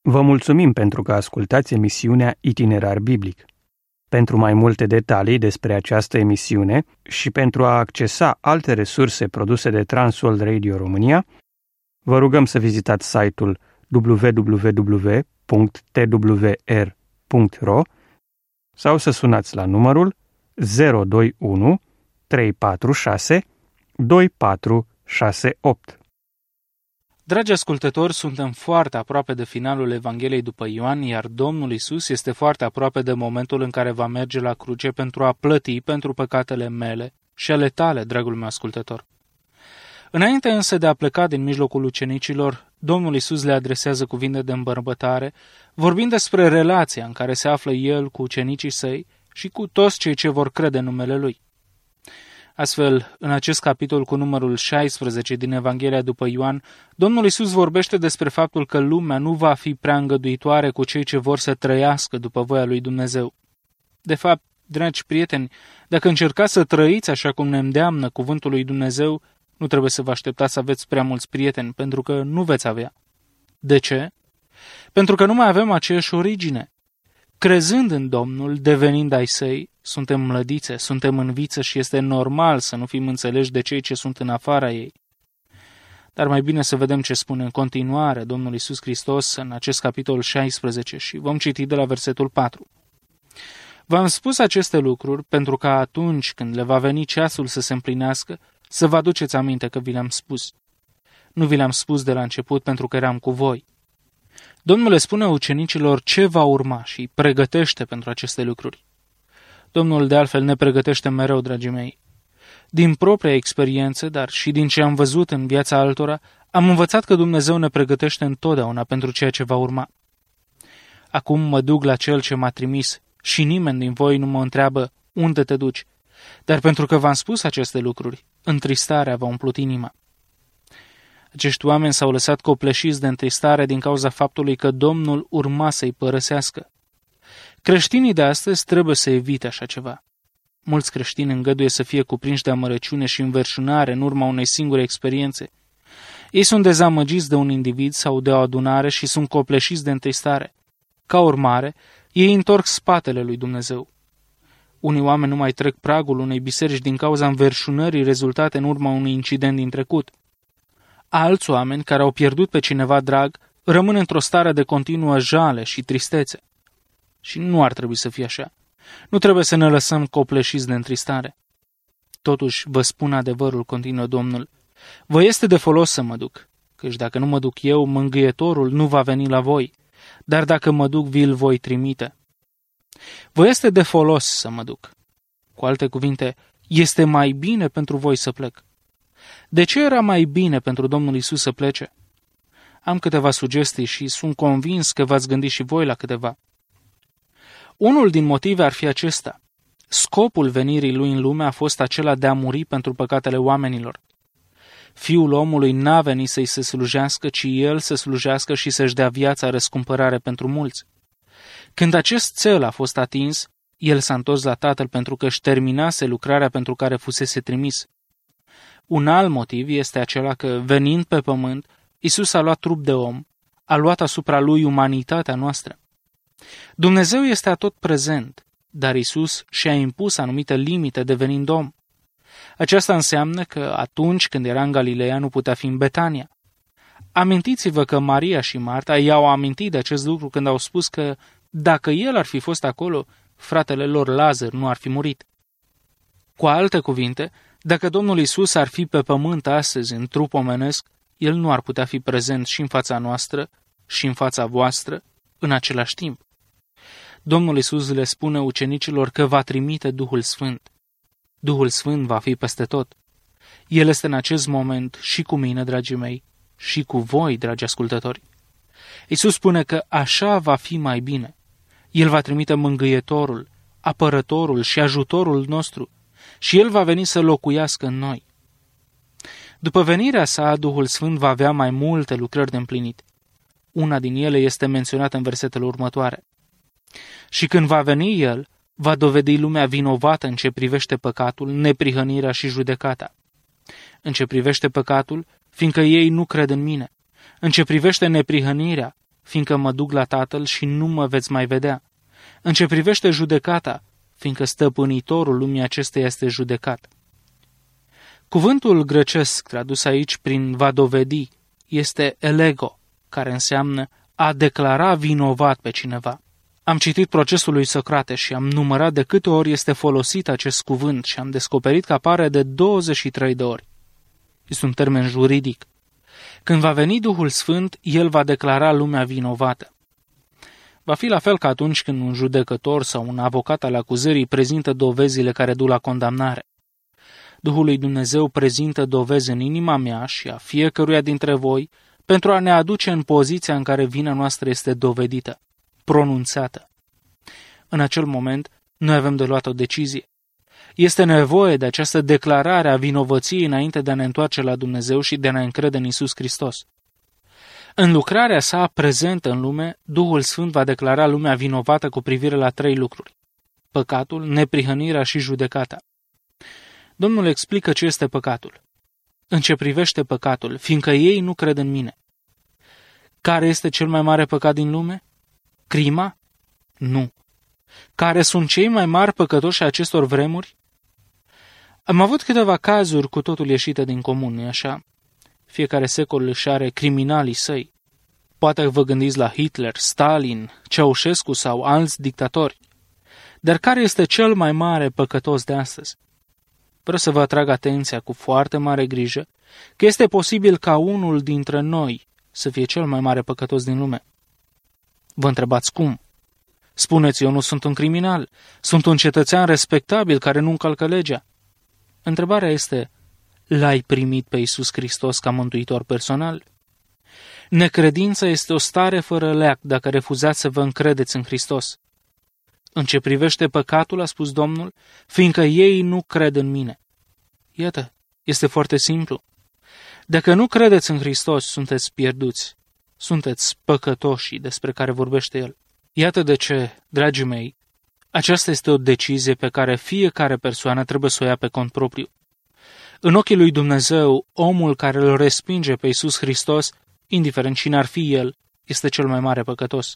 Vă mulțumim pentru că ascultați emisiunea Itinerar Biblic. Pentru mai multe detalii despre această emisiune și pentru a accesa alte resurse produse de Transworld Radio România, vă rugăm să vizitați site-ul www.twr.ro sau să sunați la numărul 021 346 2468. Dragi ascultători, suntem foarte aproape de finalul Evangheliei după Ioan, iar Domnul Iisus este foarte aproape de momentul în care va merge la cruce pentru a plăti pentru păcatele mele și ale tale, dragul meu ascultător. Înainte însă de a pleca din mijlocul ucenicilor, Domnul Iisus le adresează cuvinte de îmbărbătare, vorbind despre relația în care se află El cu ucenicii săi și cu toți cei ce vor crede în numele Lui. Astfel, în acest capitol cu numărul 16 din Evanghelia după Ioan, Domnul Iisus vorbește despre faptul că lumea nu va fi prea îngăduitoare cu cei ce vor să trăiască după voia lui Dumnezeu. De fapt, dragi prieteni, dacă încercați să trăiți așa cum ne îndeamnă cuvântul lui Dumnezeu, nu trebuie să vă așteptați să aveți prea mulți prieteni, pentru că nu veți avea. De ce? Pentru că nu mai avem aceeași origine. Crezând în Domnul, devenind ai săi, suntem mlădițe, suntem în viță și este normal să nu fim înțeleși de cei ce sunt în afara ei. Dar mai bine să vedem ce spune în continuare Domnul Iisus Hristos în acest capitol 16 și vom citi de la versetul 4. V-am spus aceste lucruri pentru că atunci când le va veni ceasul să se împlinească, să vă aduceți aminte că vi le-am spus. Nu vi le-am spus de la început pentru că eram cu voi. Domnul le spune ucenicilor ce va urma și îi pregătește pentru aceste lucruri. Domnul de altfel ne pregătește mereu, dragii mei. Din propria experiență, dar și din ce am văzut în viața altora, am învățat că Dumnezeu ne pregătește întotdeauna pentru ceea ce va urma. Acum mă duc la Cel ce m-a trimis și nimeni din voi nu mă întreabă unde te duci, dar pentru că v-am spus aceste lucruri, întristarea v-a umplut inima. Acești oameni s-au lăsat copleșiți de întristare din cauza faptului că Domnul urma să-i părăsească. Creștinii de astăzi trebuie să evite așa ceva. Mulți creștini îngăduie să fie cuprinși de amărăciune și înverșunare în urma unei singure experiențe. Ei sunt dezamăgiți de un individ sau de o adunare și sunt copleșiți de întristare. Ca urmare, ei întorc spatele lui Dumnezeu. Unii oameni nu mai trec pragul unei biserici din cauza înverșunării rezultate în urma unui incident din trecut. Alți oameni care au pierdut pe cineva drag rămân într-o stare de continuă jale și tristețe. Și nu ar trebui să fie așa. Nu trebuie să ne lăsăm copleșiți de întristare. Totuși, vă spun adevărul, continuă Domnul, vă este de folos să mă duc, căci dacă nu mă duc eu, mângâietorul nu va veni la voi, dar dacă mă duc, vi-l voi trimite. Vă este de folos să mă duc. Cu alte cuvinte, este mai bine pentru voi să plec. De ce era mai bine pentru Domnul Iisus să plece? Am câteva sugestii și sunt convins că v-ați gândit și voi la câteva. Unul din motive ar fi acesta. Scopul venirii lui în lume a fost acela de a muri pentru păcatele oamenilor. Fiul omului n-a venit să-i se slujească, ci el să slujească și să-și dea viața răscumpărare pentru mulți. Când acest cel a fost atins, el s-a întors la Tatăl pentru că își terminase lucrarea pentru care fusese trimis. Un alt motiv este acela că, venind pe pământ, Iisus a luat trup de om, a luat asupra lui umanitatea noastră. Dumnezeu este atot prezent, dar Iisus și-a impus anumite limite devenind om. Aceasta înseamnă că atunci când era în Galileea nu putea fi în Betania. Amintiți-vă că Maria și Marta i-au amintit de acest lucru când au spus că dacă el ar fi fost acolo, fratele lor Lazar nu ar fi murit. Cu alte cuvinte, dacă Domnul Iisus ar fi pe pământ astăzi în trup omenesc, el nu ar putea fi prezent și în fața noastră și în fața voastră în același timp. Domnul Iisus le spune ucenicilor că va trimite Duhul Sfânt. Duhul Sfânt va fi peste tot. El este în acest moment și cu mine, dragii mei, și cu voi, dragi ascultători. Iisus spune că așa va fi mai bine. El va trimite mângâietorul, apărătorul și ajutorul nostru și El va veni să locuiască în noi. După venirea sa, Duhul Sfânt va avea mai multe lucrări de împlinit. Una din ele este menționată în versetele următoare. Și când va veni El, va dovedi lumea vinovată în ce privește păcatul, neprihănirea și judecata. În ce privește păcatul, fiindcă ei nu cred în mine. În ce privește neprihănirea, fiindcă mă duc la Tatăl și nu mă veți mai vedea. În ce privește judecata, fiindcă stăpânitorul lumii acesteia este judecat. Cuvântul grecesc, tradus aici prin va dovedi, este elego, care înseamnă a declara vinovat pe cineva. Am citit procesul lui Socrate și am numărat de câte ori este folosit acest cuvânt și am descoperit că apare de 23 de ori. Este un termen juridic. Când va veni Duhul Sfânt, El va declara lumea vinovată. Va fi la fel ca atunci când un judecător sau un avocat al acuzării prezintă dovezile care duc la condamnare. Duhul lui Dumnezeu prezintă dovezi în inima mea și a fiecăruia dintre voi pentru a ne aduce în poziția în care vina noastră este dovedită, pronunțată. În acel moment, noi avem de luat o decizie. Este nevoie de această declarare a vinovăției înainte de a ne întoarce la Dumnezeu și de a ne încrede în Iisus Hristos. În lucrarea sa prezentă în lume, Duhul Sfânt va declara lumea vinovată cu privire la 3 lucruri: păcatul, neprihănirea și judecata. Domnul explică ce este păcatul. În ce privește păcatul, fiindcă ei nu cred în mine. Care este cel mai mare păcat din lume? Crima? Nu. Care sunt cei mai mari păcătoși acestor vremuri? Am avut câteva cazuri cu totul ieșite din comun, nu-i așa? Fiecare secol își are criminalii săi. Poate vă gândiți la Hitler, Stalin, Ceaușescu sau alți dictatori. Dar care este cel mai mare păcătos de astăzi? Vreau să vă atrag atenția cu foarte mare grijă că este posibil ca unul dintre noi să fie cel mai mare păcătos din lume. Vă întrebați cum? Spuneți, eu nu sunt un criminal, sunt un cetățean respectabil care nu încalcă legea. Întrebarea este, l-ai primit pe Iisus Hristos ca mântuitor personal? Necredința este o stare fără leac dacă refuzați să vă încredeți în Hristos. În ce privește păcatul, a spus Domnul, fiindcă ei nu cred în mine. Iată, este foarte simplu. Dacă nu credeți în Hristos, sunteți pierduți. Sunteți păcătoșii despre care vorbește El. Iată de ce, dragii mei, aceasta este o decizie pe care fiecare persoană trebuie să o ia pe cont propriu. În ochii lui Dumnezeu, omul care îl respinge pe Iisus Hristos, indiferent cine ar fi el, este cel mai mare păcătos.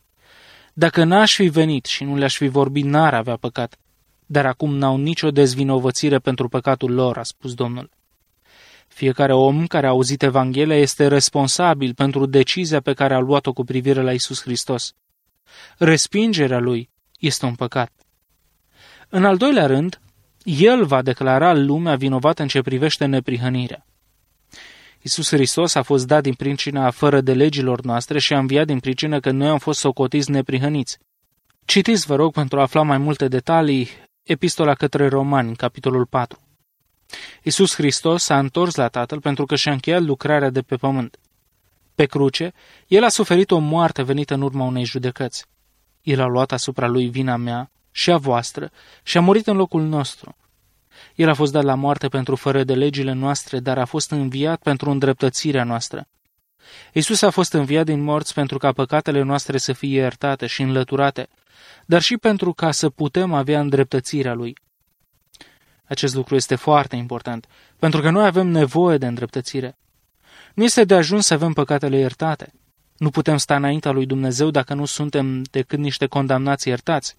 Dacă n-aș fi venit și nu le-aș fi vorbit, n-ar avea păcat, dar acum n-au nicio dezvinovățire pentru păcatul lor, a spus Domnul. Fiecare om care a auzit Evanghelia este responsabil pentru decizia pe care a luat-o cu privire la Iisus Hristos. Respingerea lui este un păcat. În al doilea rând, El va declara lumea vinovată în ce privește neprihănirea. Iisus Hristos a fost dat din pricina fără de legilor noastre și a înviat din pricină că noi am fost socotiți neprihăniți. Citiți, vă rog, pentru a afla mai multe detalii, Epistola către Romani, capitolul 4. Iisus Hristos s-a întors la Tatăl pentru că și-a încheiat lucrarea de pe pământ. Pe cruce, El a suferit o moarte venită în urma unei judecăți. El a luat asupra Lui vina mea și a voastră și a murit în locul nostru. El a fost dat la moarte pentru fără de legile noastre, dar a fost înviat pentru îndreptățirea noastră. Iisus a fost înviat din morți pentru ca păcatele noastre să fie iertate și înlăturate, dar și pentru ca să putem avea îndreptățirea Lui. Acest lucru este foarte important, pentru că noi avem nevoie de îndreptățire. Nu este de ajuns să avem păcatele iertate. Nu putem sta înaintea lui Dumnezeu dacă nu suntem decât niște condamnați iertați.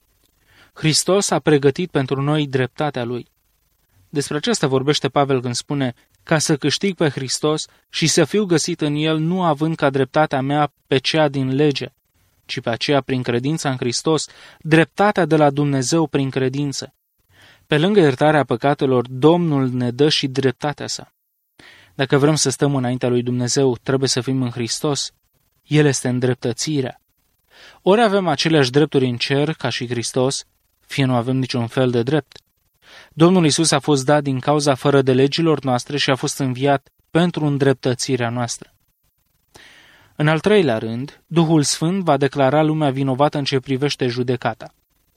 Hristos a pregătit pentru noi dreptatea Lui. Despre aceasta vorbește Pavel când spune, ca să câștig pe Hristos și să fiu găsit în El, nu având ca dreptatea mea pe cea din lege, ci pe aceea prin credința în Hristos, dreptatea de la Dumnezeu prin credință. Pe lângă iertarea păcatelor, Domnul ne dă și dreptatea sa. Dacă vrem să stăm înaintea lui Dumnezeu, trebuie să fim în Hristos. El este îndreptățirea. Ori avem aceleași drepturi în cer ca și Hristos, fie nu avem niciun fel de drept. Domnul Iisus a fost dat din cauza fără de legilor noastre și a fost înviat pentru îndreptățirea noastră. În al treilea rând, Duhul Sfânt va declara lumea vinovată în ce privește judecata.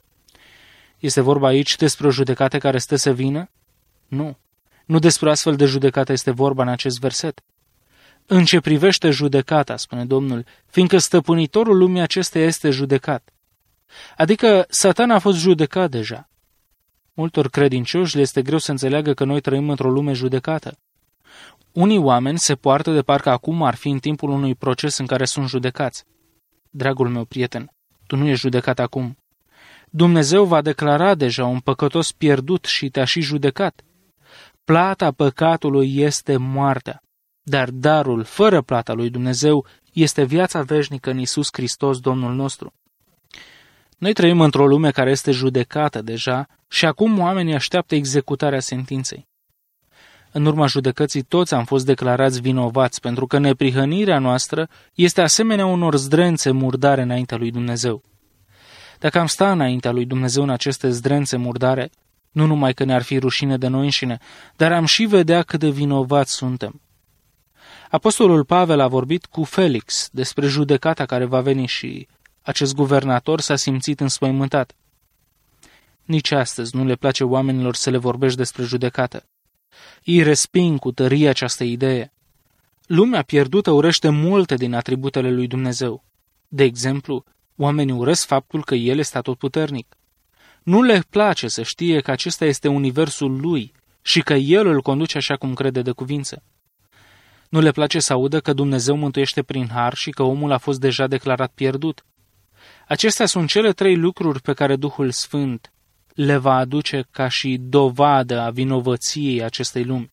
Este vorba aici despre o judecată care stă să vină? Nu. Nu despre astfel de judecată este vorba în acest verset. În ce privește judecata, spune Domnul, fiindcă stăpânitorul lumii acesteia este judecat. Adică Satan a fost judecat deja. Multor credincioși le este greu să înțeleagă că noi trăim într-o lume judecată. Unii oameni se poartă de parcă acum ar fi în timpul unui proces în care sunt judecați. Dragul meu prieten, tu nu ești judecat acum. Dumnezeu va declara deja un păcătos pierdut și te-a și judecat. Plata păcatului este moartea, dar darul fără plata lui Dumnezeu este viața veșnică în Iisus Hristos, Domnul nostru. Noi trăim într-o lume care este judecată deja și acum oamenii așteaptă executarea sentinței. În urma judecății toți am fost declarați vinovați pentru că neprihănirea noastră este asemenea unor zdrențe murdare înaintea lui Dumnezeu. Dacă am sta înaintea lui Dumnezeu în aceste zdrențe murdare, nu numai că ne-ar fi rușine de noi înșine, dar am și vedea cât de vinovați suntem. Apostolul Pavel a vorbit cu Felix despre judecata care va veni și acest guvernator s-a simțit înspăimântat. Nici astăzi nu le place oamenilor să le vorbești despre judecată. Ei resping cu tărie această idee. Lumea pierdută urăște multe din atributele lui Dumnezeu. De exemplu, oamenii urăsc faptul că El este atotputernic. Nu le place să știe că acesta este universul lui și că El îl conduce așa cum crede de cuvință. Nu le place să audă că Dumnezeu mântuiește prin har și că omul a fost deja declarat pierdut. Acestea sunt cele 3 lucruri pe care Duhul Sfânt le va aduce ca și dovadă a vinovăției acestei lumi.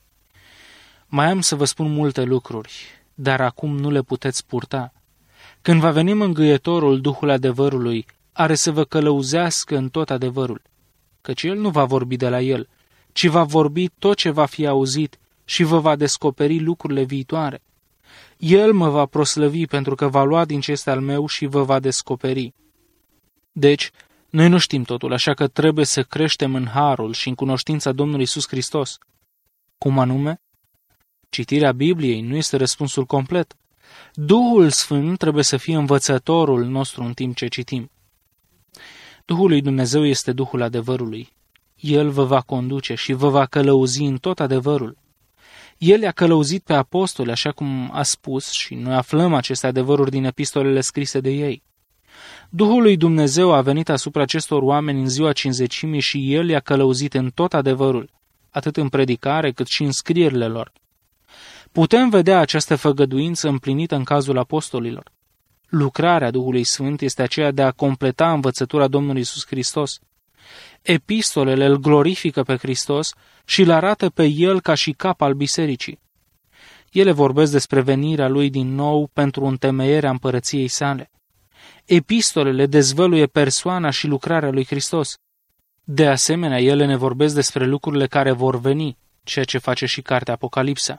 Mai am să vă spun multe lucruri, dar acum nu le puteți purta. Când va veni mângâietorul, Duhul adevărului, are să vă călăuzească în tot adevărul, căci El nu va vorbi de la El, ci va vorbi tot ce va fi auzit și vă va descoperi lucrurile viitoare. El mă va proslăvi pentru că va lua din ce este al meu și vă va descoperi. Deci, noi nu știm totul, așa că trebuie să creștem în harul și în cunoștința Domnului Iisus Hristos. Cum anume? Citirea Bibliei nu este răspunsul complet. Duhul Sfânt trebuie să fie învățătorul nostru în timp ce citim. Duhul lui Dumnezeu este Duhul adevărului. El vă va conduce și vă va călăuzi în tot adevărul. El i-a călăuzit pe apostoli, așa cum a spus, și noi aflăm aceste adevăruri din epistolele scrise de ei. Duhul lui Dumnezeu a venit asupra acestor oameni în ziua Cincizecimii și El i-a călăuzit în tot adevărul, atât în predicare cât și în scrierile lor. Putem vedea această făgăduință împlinită în cazul apostolilor. Lucrarea Duhului Sfânt este aceea de a completa învățătura Domnului Iisus Hristos. Epistolele îl glorifică pe Hristos și îl arată pe El ca și cap al bisericii. Ele vorbesc despre venirea Lui din nou pentru întemeierea împărăției sale. Epistolele dezvăluie persoana și lucrarea lui Hristos. De asemenea, ele ne vorbesc despre lucrurile care vor veni, ceea ce face și cartea Apocalipsa.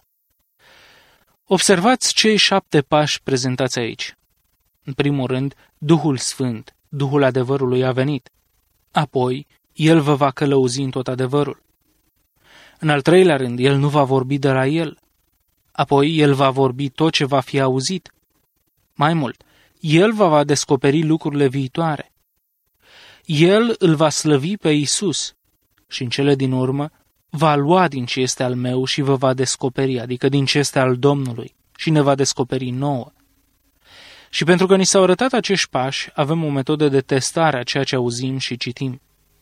Observați cei 7 pași prezentați aici. În primul rând, Duhul Sfânt, Duhul adevărului a venit. Apoi, El vă va călăuzi în tot adevărul. În al 3-lea rând, El nu va vorbi de la El. Apoi, El va vorbi tot ce va fi auzit. Mai mult, El va descoperi lucrurile viitoare. El îl va slăvi pe Iisus și în cele din urmă va lua din ce este al meu și vă va descoperi, adică din ce este al Domnului, și ne va descoperi nouă. Și pentru că ni s-au arătat acești pași, avem o metodă de testare a ceea ce auzim și citim.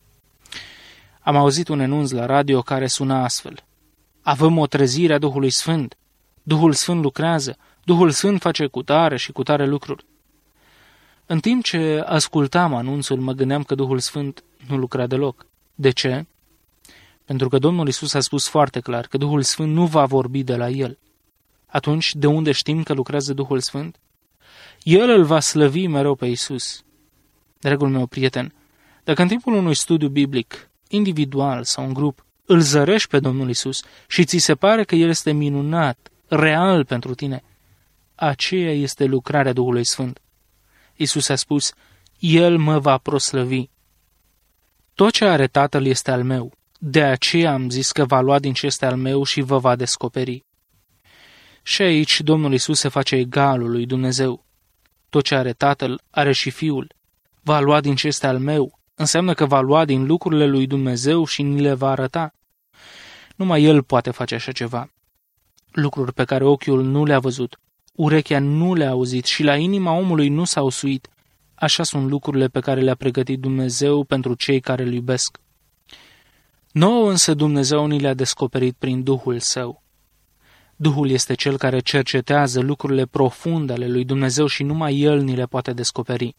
Am auzit un enunț la radio care suna astfel: avem o trezire a Duhului Sfânt, Duhul Sfânt lucrează, Duhul Sfânt face cutare și cutare lucruri. În timp ce ascultam anunțul, mă gândeam că Duhul Sfânt nu lucra deloc. De ce? Pentru că Domnul Iisus a spus foarte clar că Duhul Sfânt nu va vorbi de la El. Atunci, de unde știm că lucrează Duhul Sfânt? El îl va slăvi mereu pe Iisus. Dragul meu prieten, dacă în timpul unui studiu biblic, individual sau în grup, îl zărești pe Domnul Iisus și ți se pare că El este minunat, real pentru tine, aceea este lucrarea Duhului Sfânt. Iisus a spus: El mă va proslăvi. Tot ce are Tatăl este al meu, de aceea am zis că va lua din ce este al meu și vă va descoperi. Și aici Domnul Iisus se face egalul lui Dumnezeu. Tot ce are Tatăl are și Fiul. Va lua din ce este al meu, înseamnă că va lua din lucrurile lui Dumnezeu și ni le va arăta. Numai El poate face așa ceva. Lucruri pe care ochiul nu le-a văzut, urechea nu le-a auzit și la inima omului nu s-au suit. Așa sunt lucrurile pe care le-a pregătit Dumnezeu pentru cei care îl iubesc. Nouă însă Dumnezeu ni le-a descoperit prin Duhul Său. Duhul este cel care cercetează lucrurile profunde ale lui Dumnezeu și numai El ni le poate descoperi.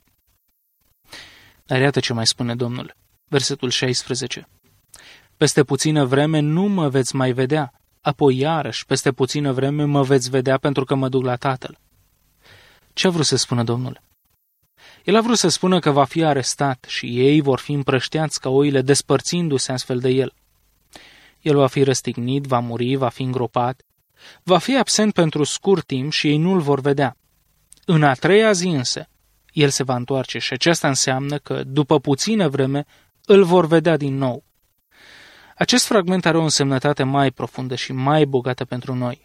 Dar iată ce mai spune Domnul. Versetul 16. Peste puțină vreme nu mă veți mai vedea, apoi iarăși peste puțină vreme mă veți vedea pentru că mă duc la Tatăl. Ce a vrut să spună Domnul? El a vrut să spună că va fi arestat și ei vor fi împrășteați ca oile, despărțindu-se astfel de el. El va fi răstignit, va muri, va fi îngropat, va fi absent pentru scurt timp și ei nu-l vor vedea. În a treia zi însă, el se va întoarce și aceasta înseamnă că, după puțină vreme, îl vor vedea din nou. Acest fragment are o însemnătate mai profundă și mai bogată pentru noi.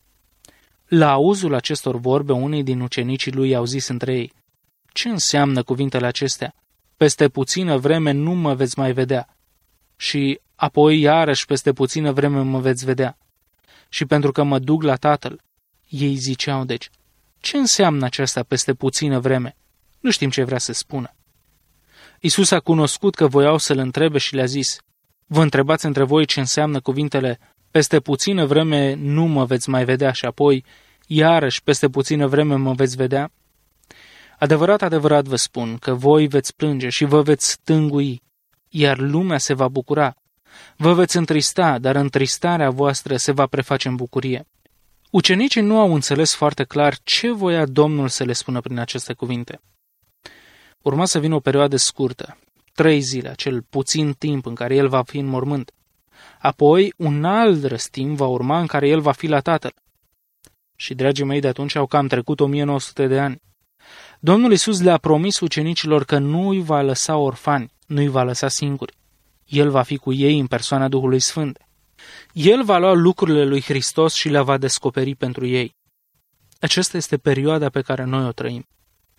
La auzul acestor vorbe, unii din ucenicii lui au zis între ei: ce înseamnă cuvintele acestea? Peste puțină vreme nu mă veți mai vedea. Și apoi iarăși peste puțină vreme mă veți vedea. Și pentru că mă duc la Tatăl. Ei ziceau deci: ce înseamnă aceasta peste puțină vreme? Nu știm ce vrea să spună. Iisus a cunoscut că voiau să-l întrebe și le-a zis: vă întrebați între voi ce înseamnă cuvintele peste puțină vreme nu mă veți mai vedea și apoi iarăși peste puțină vreme mă veți vedea? Adevărat, adevărat vă spun că voi veți plânge și vă veți tângui, iar lumea se va bucura. Vă veți întrista, dar întristarea voastră se va preface în bucurie. Ucenicii nu au înțeles foarte clar ce voia Domnul să le spună prin aceste cuvinte. Urma să vină o perioadă scurtă, 3 zile, acel puțin timp în care el va fi în mormânt. Apoi, un alt răstim va urma în care el va fi la Tatăl. Și, dragii mei, de atunci au cam trecut 1900 de ani. Domnul Iisus le-a promis ucenicilor că nu îi va lăsa orfani, nu îi va lăsa singuri. El va fi cu ei în persoana Duhului Sfânt. El va lua lucrurile lui Hristos și le va descoperi pentru ei. Aceasta este perioada pe care noi o trăim.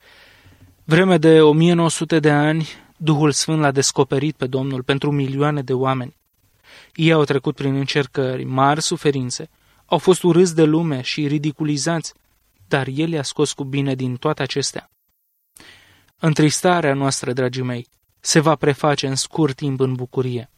Vreme de 1900 de ani, Duhul Sfânt l-a descoperit pe Domnul pentru milioane de oameni. Ei au trecut prin încercări, mari suferințe, au fost urâți de lume și ridiculizați, dar El i-a scos cu bine din toate acestea. Întristarea noastră, dragii mei, se va preface în scurt timp în bucurie.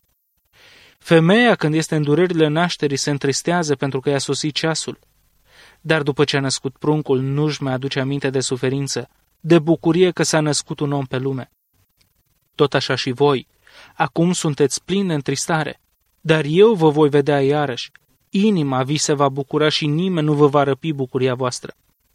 Femeia, când este în durerile nașterii, se întristează pentru că i-a sosit ceasul, dar după ce a născut pruncul, nu-și mai aduce aminte de suferință, de bucurie că s-a născut un om pe lume. Tot așa și voi, acum sunteți plini de întristare, dar eu vă voi vedea iarăși. Inima vi se va bucura și nimeni nu vă va răpi bucuria voastră.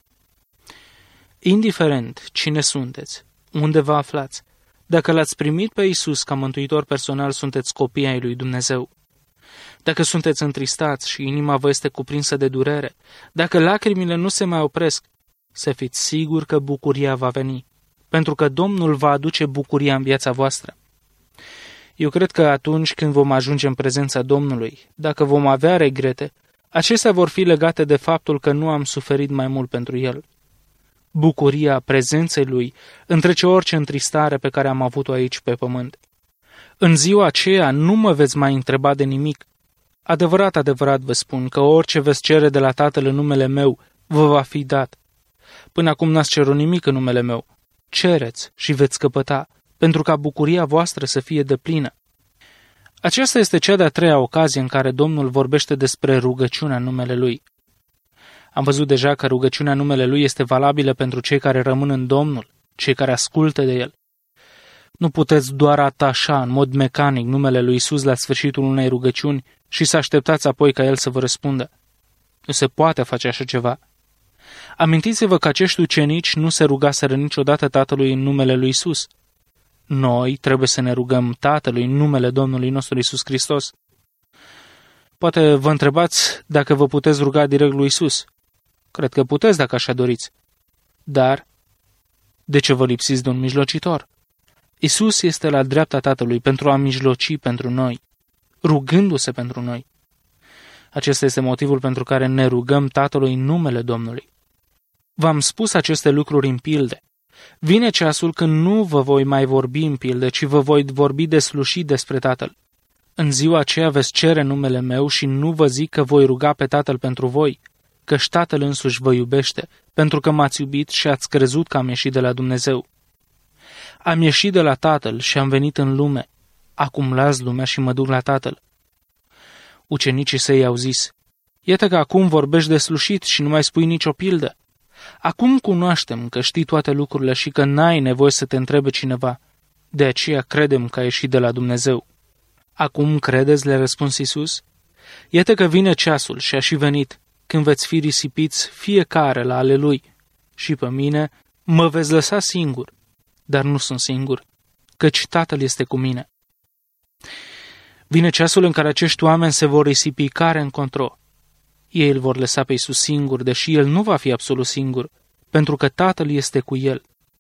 Indiferent cine sunteți, unde vă aflați, dacă l-ați primit pe Iisus ca mântuitor personal, sunteți copii ai lui Dumnezeu. Dacă sunteți întristați și inima vă este cuprinsă de durere, dacă lacrimile nu se mai opresc, să fiți siguri că bucuria va veni, pentru că Domnul va aduce bucuria în viața voastră. Eu cred că atunci când vom ajunge în prezența Domnului, dacă vom avea regrete, acestea vor fi legate de faptul că nu am suferit mai mult pentru El. Bucuria prezenței Lui întrece orice întristare pe care am avut-o aici pe pământ. În ziua aceea nu mă veți mai întreba de nimic. Adevărat, adevărat vă spun că orice veți cere de la Tatăl în numele meu, vă va fi dat. Până acum n-ați cerut nimic în numele meu. Cereți și veți căpăta, pentru ca bucuria voastră să fie deplină. Aceasta este cea de-a treia ocazie în care Domnul vorbește despre rugăciunea în numele Lui. Am văzut deja că rugăciunea în numele Lui este valabilă pentru cei care rămân în Domnul, cei care ascultă de El. Nu puteți doar atașa în mod mecanic numele lui Iisus la sfârșitul unei rugăciuni și să așteptați apoi ca El să vă răspundă. Nu se poate face așa ceva. Amintiți-vă că acești ucenici nu se rugaseră niciodată Tatălui în numele lui Iisus. Noi trebuie să ne rugăm Tatălui în numele Domnului nostru Iisus Hristos. Poate vă întrebați dacă vă puteți ruga direct lui Iisus. Cred că puteți dacă așa doriți. Dar de ce vă lipsiți de un mijlocitor? Iisus este la dreapta Tatălui pentru a mijloci pentru noi, rugându-se pentru noi. Acesta este motivul pentru care ne rugăm Tatălui în numele Domnului. V-am spus aceste lucruri în pilde. Vine ceasul când nu vă voi mai vorbi în pilde, ci vă voi vorbi deslușit despre Tatăl. În ziua aceea veți cere numele meu și nu vă zic că voi ruga pe Tatăl pentru voi, căci Tatăl însuși vă iubește, pentru că m-ați iubit și ați crezut că am ieșit de la Dumnezeu. Am ieșit de la Tatăl și am venit în lume. Acum las lumea și mă duc la Tatăl. Ucenicii săi au zis: Iată că acum vorbești de slușit și nu mai spui nicio pildă. Acum cunoaștem că știi toate lucrurile și că n-ai nevoie să te întrebe cineva. De aceea credem că ai ieșit de la Dumnezeu. Acum credeți, le-a răspuns Iisus? Iată că vine ceasul și a și venit, când veți fi risipiți fiecare la ale lui. Și pe mine mă veți lăsa singur, dar nu sunt singur, căci Tatăl este cu mine. Vine ceasul în care acești oameni se vor risipi care încotro. Ei îl vor lăsa pe Iisus singur, deși El nu va fi absolut singur, pentru că Tatăl este cu El.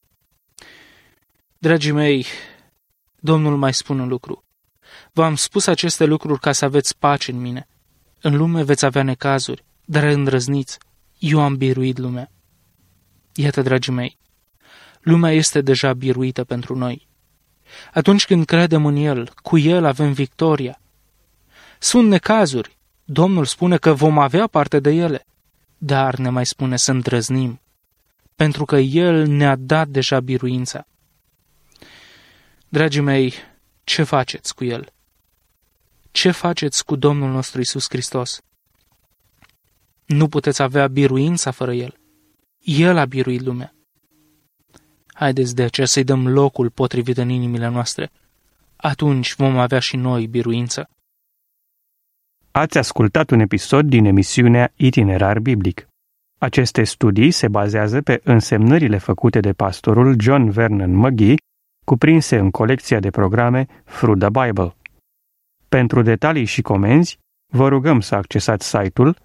Dragii mei, Domnul mai spune un lucru. V-am spus aceste lucruri ca să aveți pace în mine. În lume veți avea necazuri, dar îndrăzniți. Eu am biruit lumea. Iată, dragii mei, lumea este deja biruită pentru noi. Atunci când credem în El, cu El avem victoria. Sunt necazuri. Domnul spune că vom avea parte de ele, dar ne mai spune să îndrăznim, pentru că El ne-a dat deja biruința. Dragii mei, ce faceți cu El? Ce faceți cu Domnul nostru Iisus Hristos? Nu puteți avea biruința fără El. El a biruit lumea. Haideți de aceea să-i dăm locul potrivit în inimile noastre. Atunci vom avea și noi biruință. Ați ascultat un episod din emisiunea Itinerar Biblic. Aceste studii se bazează pe însemnările făcute de pastorul John Vernon McGee, cuprinse în colecția de programe Through the Bible. Pentru detalii și comenzi, vă rugăm să accesați site-ul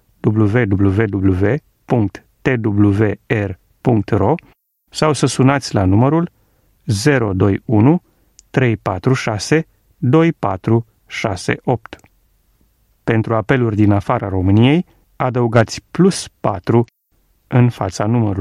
www.twr.ro sau să sunați la numărul 021 346 2468. Pentru apeluri din afara României, adăugați +4 în fața numărului.